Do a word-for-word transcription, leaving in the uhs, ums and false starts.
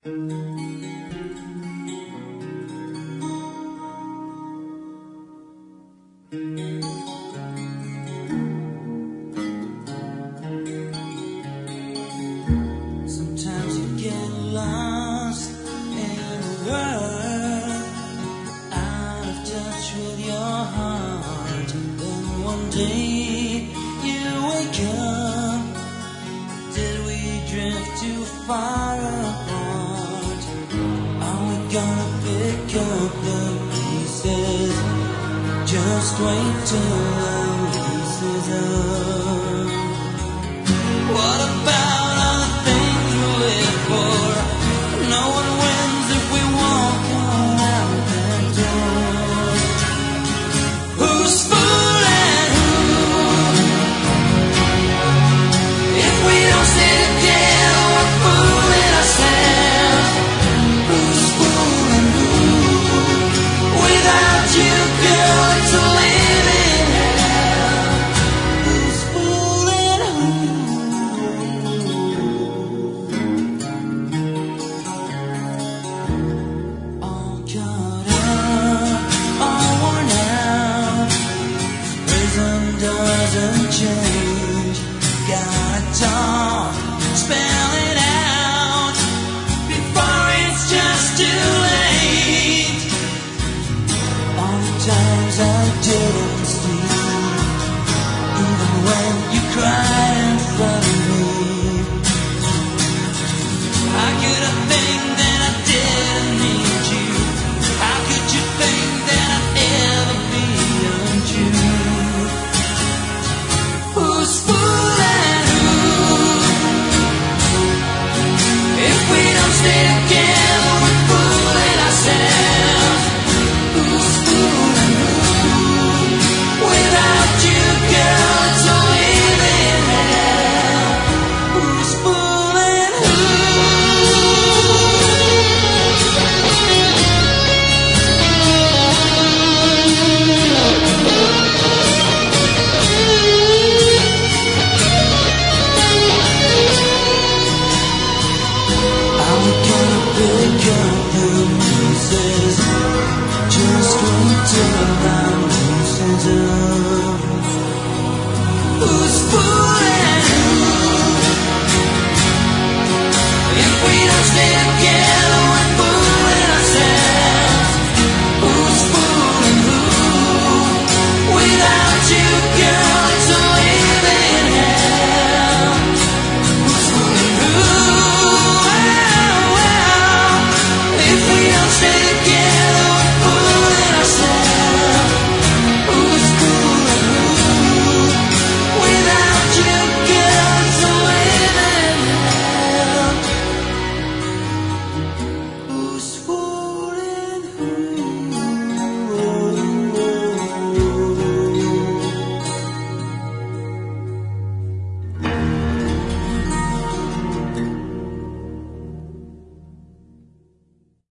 Sometimes you get lost in a world, out of touch with your heart. Then one day you wake up. Did we drift too far apart? Are we gonna pick up the pieces? Just wait till the lease is up.